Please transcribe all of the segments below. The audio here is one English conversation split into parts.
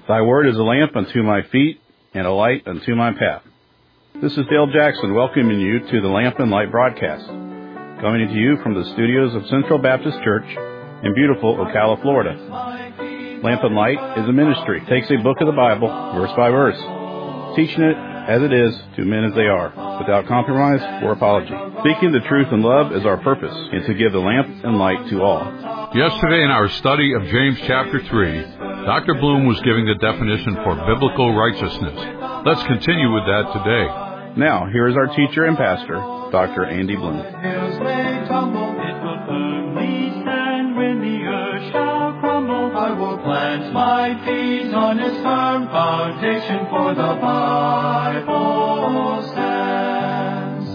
Thy word is a lamp unto my feet and a light unto my path. This is Dale Jackson welcoming you to the Lamp and Light broadcast, coming to you from the studios of Central Baptist Church in beautiful Ocala, Florida. Lamp and Light is a ministry. It takes a book of the Bible, verse by verse, teaching it as it is to men as they are, without compromise or apology. Speaking the truth in love is our purpose, and to give the lamp and light to all. Yesterday in our study of James chapter 3, Dr. Bloom was giving the definition for biblical righteousness. Let's continue with that today. Now, here is our teacher and pastor, Dr. Andy Bloom. I will plant my feet on its firm foundation, for the Bible stands.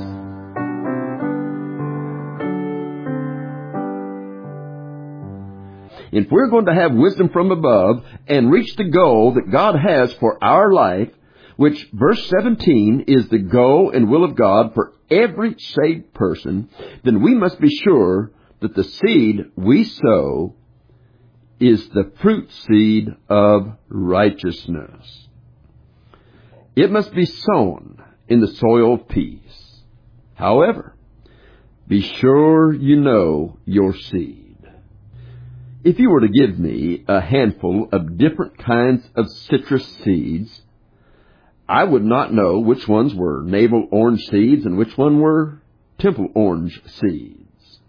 If we're going to have wisdom from above and reach the goal that God has for our life, which verse 17 is the goal and will of God for every saved person, then we must be sure that the seed we sow is the fruit seed of righteousness. It must be sown in the soil of peace. However, be sure you know your seed. If you were to give me a handful of different kinds of citrus seeds, I would not know which ones were navel orange seeds and which one were temple orange seeds.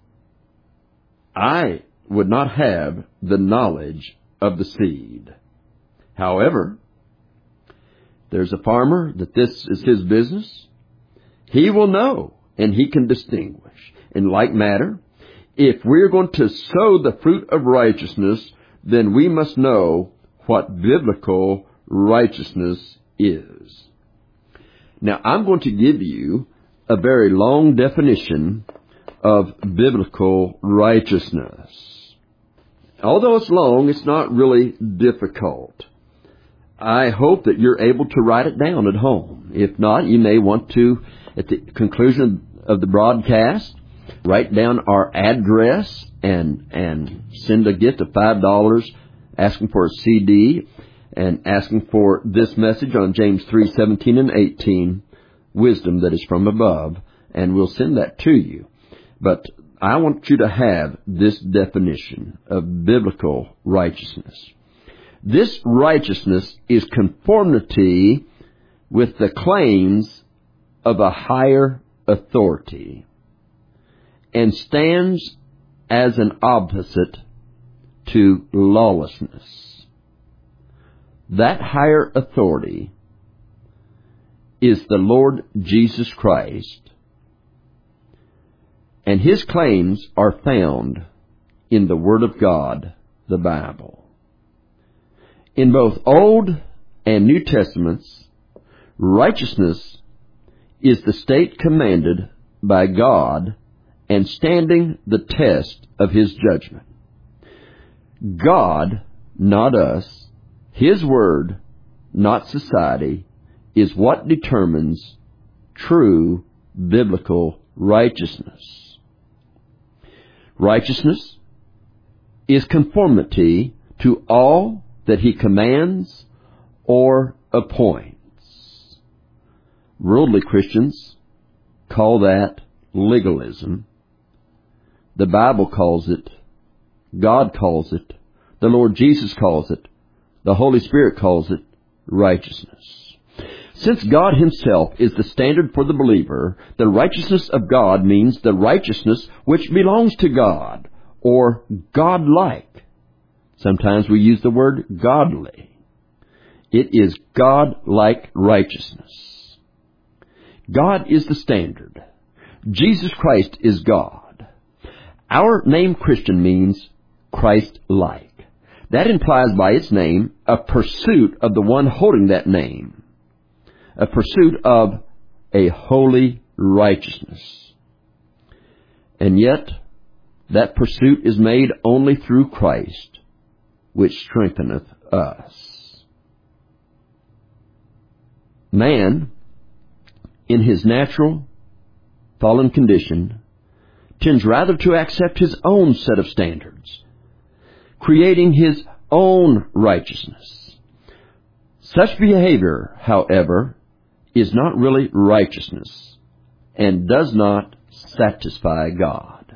I would not have the knowledge of the seed. However, there's a farmer that this is his business. He will know, and he can distinguish. In like manner, if we're going to sow the fruit of righteousness, then we must know what biblical righteousness is. Now, I'm going to give you a very long definition of biblical righteousness. Although it's long, it's not really difficult. I hope that you're able to write it down at home. If not, you may want to, at the conclusion of the broadcast, write down our address and send a gift of $5 asking for a CD and asking for this message on James 3:17 and 18, wisdom that is from above, and we'll send that to you. But I want you to have this definition of biblical righteousness. This righteousness is conformity with the claims of a higher authority and stands as an opposite to lawlessness. That higher authority is the Lord Jesus Christ, and His claims are found in the Word of God, the Bible. In both Old and New Testaments, righteousness is the state commanded by God and standing the test of His judgment. God, not us, His Word, not society, is what determines true biblical righteousness. Righteousness is conformity to all that He commands or appoints. Worldly Christians call that legalism. The Bible calls it, God calls it, the Lord Jesus calls it, the Holy Spirit calls it righteousness. Since God Himself is the standard for the believer, the righteousness of God means the righteousness which belongs to God, or God-like. Sometimes we use the word godly. It is God-like righteousness. God is the standard. Jesus Christ is God. Our name Christian means Christ-like. That implies by its name a pursuit of the one holding that name. A pursuit of a holy righteousness. And yet, that pursuit is made only through Christ, which strengtheneth us. Man, in his natural, fallen condition, tends rather to accept his own set of standards, creating his own righteousness. Such behavior, however, is not really righteousness and does not satisfy God.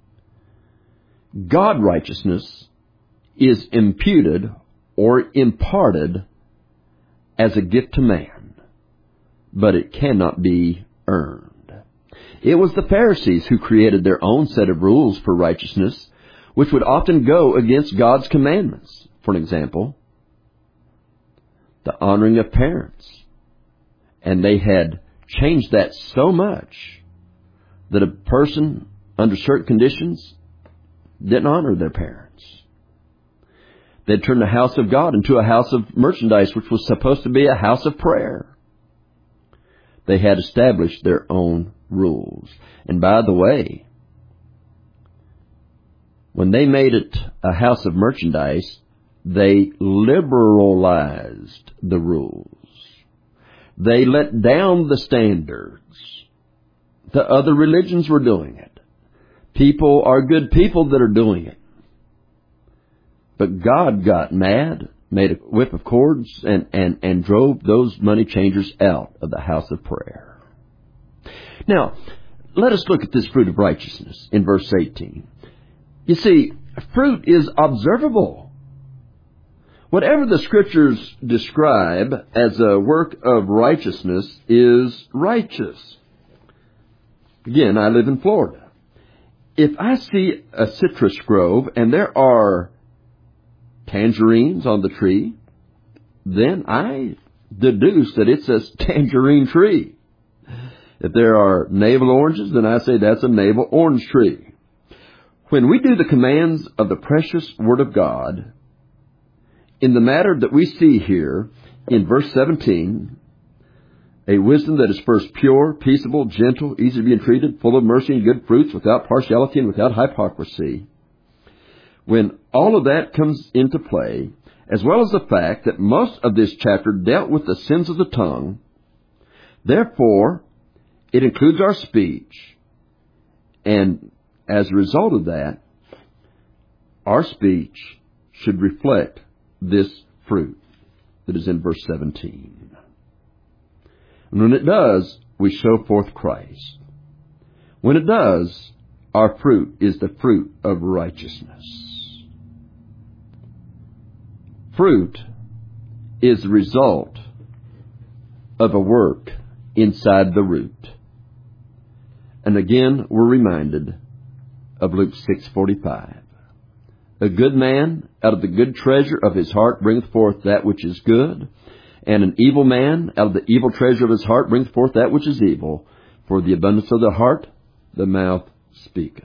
God righteousness is imputed or imparted as a gift to man, but it cannot be earned. It was the Pharisees who created their own set of rules for righteousness, which would often go against God's commandments. For an example, the honoring of parents. And they had changed that so much that a person under certain conditions didn't honor their parents. They'd turned the house of God into a house of merchandise, which was supposed to be a house of prayer. They had established their own rules. And by the way, when they made it a house of merchandise, they liberalized the rules. They let down the standards. The other religions were doing it. People are good people that are doing it. But God got mad, made a whip of cords, and drove those money changers out of the house of prayer. Now, let us look at this fruit of righteousness in verse 18. You see, fruit is observable. Whatever the Scriptures describe as a work of righteousness is righteous. Again, I live in Florida. If I see a citrus grove and there are tangerines on the tree, then I deduce that it's a tangerine tree. If there are navel oranges, then I say that's a navel orange tree. When we do the commands of the precious Word of God, in the matter that we see here in verse 17, a wisdom that is first pure, peaceable, gentle, easy to be entreated, full of mercy and good fruits, without partiality and without hypocrisy. When all of that comes into play, as well as the fact that most of this chapter dealt with the sins of the tongue, therefore, it includes our speech. And as a result of that, our speech should reflect this fruit that is in verse 17. And when it does, we show forth Christ. When it does, our fruit is the fruit of righteousness. Fruit is the result of a work inside the root. And again, we're reminded of Luke 6:45. A good man out of the good treasure of his heart bringeth forth that which is good, and an evil man out of the evil treasure of his heart bringeth forth that which is evil. For the abundance of the heart, the mouth speaketh.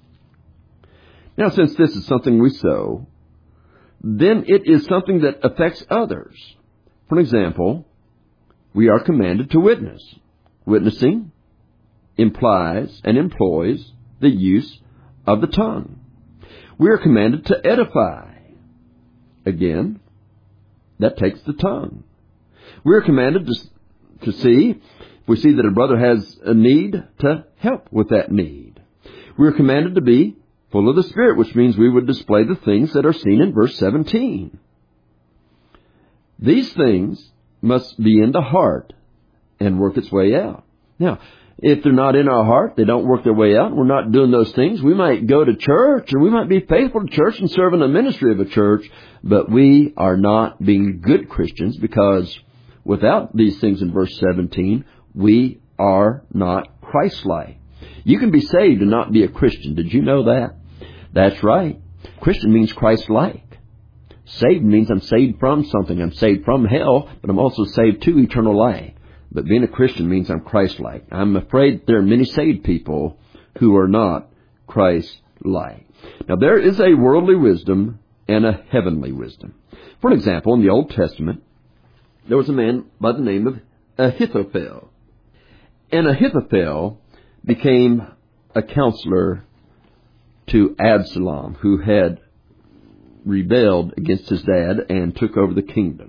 Now, since this is something we sow, then it is something that affects others. For example, we are commanded to witness. Witnessing implies and employs the use of the tongue. We are commanded to edify. Again, that takes the tongue. We are commanded to see, if we see that a brother has a need, to help with that need. We are commanded to be full of the Spirit, which means we would display the things that are seen in verse 17. These things must be in the heart and work its way out. Now, if they're not in our heart, they don't work their way out, we're not doing those things, we might go to church, or we might be faithful to church and serve in the ministry of a church, but we are not being good Christians, because without these things in verse 17, we are not Christ-like. You can be saved and not be a Christian. Did you know that? That's right. Christian means Christ-like. Saved means I'm saved from something. I'm saved from hell, but I'm also saved to eternal life. But being a Christian means I'm Christ-like. I'm afraid there are many saved people who are not Christ-like. Now, there is a worldly wisdom and a heavenly wisdom. For example, in the Old Testament, there was a man by the name of Ahithophel. And Ahithophel became a counselor to Absalom, who had rebelled against his dad and took over the kingdom.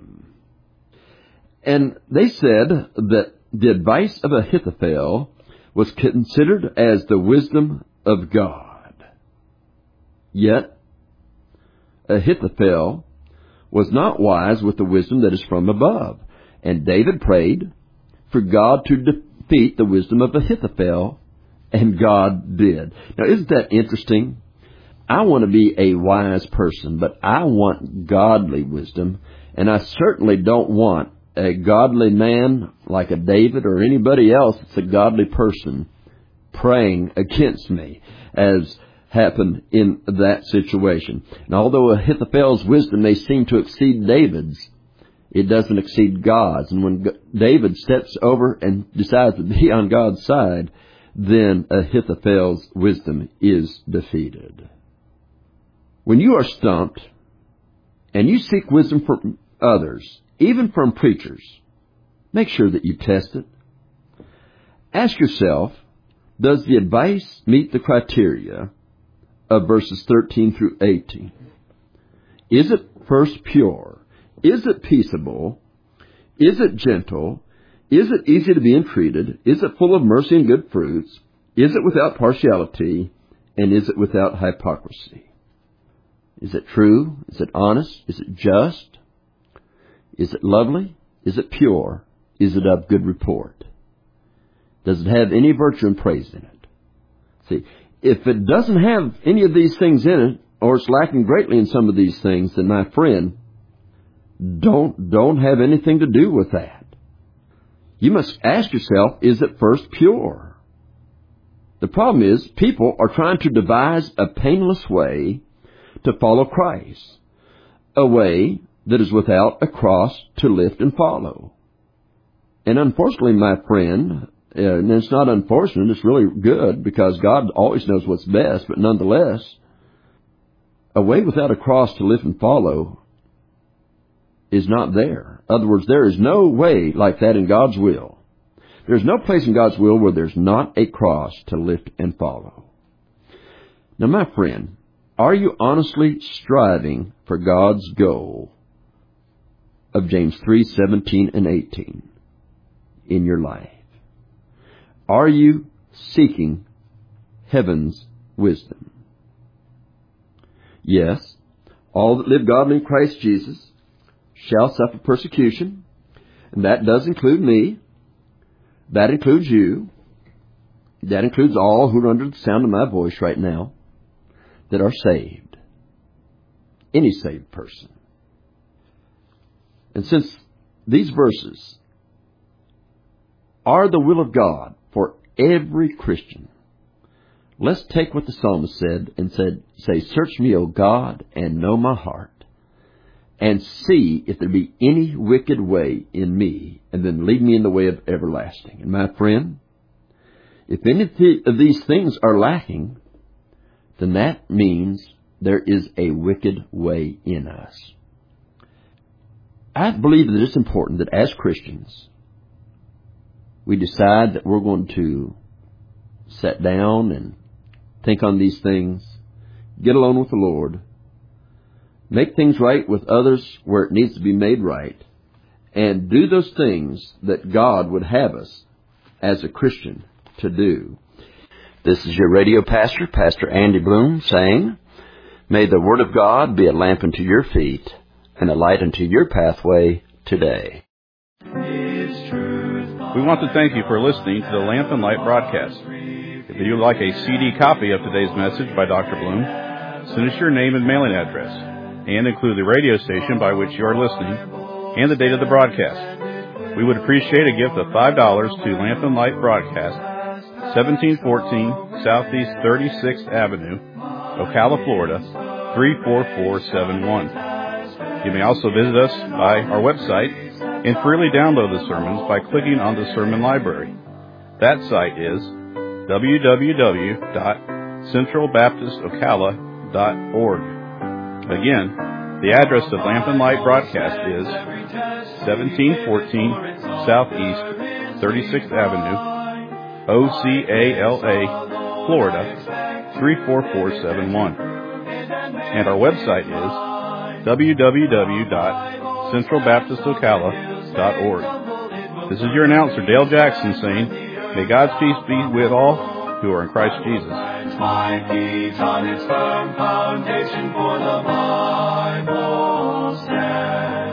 And they said that the advice of Ahithophel was considered as the wisdom of God. Yet, Ahithophel was not wise with the wisdom that is from above. And David prayed for God to defeat the wisdom of Ahithophel, and God did. Now, isn't that interesting? I want to be a wise person, but I want godly wisdom, and I certainly don't want a godly man like a David or anybody else that's a godly person praying against me, as happened in that situation. And although Ahithophel's wisdom may seem to exceed David's, it doesn't exceed God's. And when David steps over and decides to be on God's side, then Ahithophel's wisdom is defeated. When you are stumped and you seek wisdom from others, even from preachers, make sure that you test it. Ask yourself, does the advice meet the criteria of verses 13 through 18? Is it first pure? Is it peaceable? Is it gentle? Is it easy to be entreated? Is it full of mercy and good fruits? Is it without partiality? And is it without hypocrisy? Is it true? Is it honest? Is it just? Is it lovely? Is it pure? Is it of good report? Does it have any virtue and praise in it? See, if it doesn't have any of these things in it, or it's lacking greatly in some of these things, then my friend, don't have anything to do with that. You must ask yourself, is it first pure? The problem is, people are trying to devise a painless way to follow Christ, a way that is without a cross to lift and follow. And unfortunately, my friend, and it's not unfortunate, it's really good, because God always knows what's best, but nonetheless, a way without a cross to lift and follow is not there. In other words, there is no way like that in God's will. There's no place in God's will where there's not a cross to lift and follow. Now, my friend, are you honestly striving for God's goal of James 3:17 and 18 in your life? Are you seeking heaven's wisdom? Yes, all that live godly in Christ Jesus shall suffer persecution, and that does include me. That includes you. That includes all who are under the sound of my voice right now that are saved. Any saved person. And since these verses are the will of God for every Christian, let's take what the psalmist said and say, search me, O God, and know my heart, and see if there be any wicked way in me, and then lead me in the way of everlasting. And my friend, if any of these things are lacking, then that means there is a wicked way in us. I believe that it's important that as Christians, we decide that we're going to sit down and think on these things, get alone with the Lord, make things right with others where it needs to be made right, and do those things that God would have us as a Christian to do. This is your radio pastor, Pastor Andy Bloom, saying, may the Word of God be a lamp unto your feet and a light unto your pathway today. We want to thank you for listening to the Lamp and Light broadcast. If you would like a CD copy of today's message by Dr. Bloom, send us your name and mailing address, and include the radio station by which you are listening and the date of the broadcast. We would appreciate a gift of $5 to Lamp and Light Broadcast, 1714 Southeast 36th Avenue, Ocala, Florida, 34471. You may also visit us by our website and freely download the sermons by clicking on the Sermon Library. That site is www.centralbaptistocala.org. Again, the address of Lamp and Light Broadcast is 1714 Southeast 36th Avenue, Ocala, Florida, 34471. And our website is www.centralbaptistocala.org. This is your announcer, Dale Jackson, saying, may God's peace be with all, who are in Christ Jesus. My feet on its firm foundation, for the Bible stands.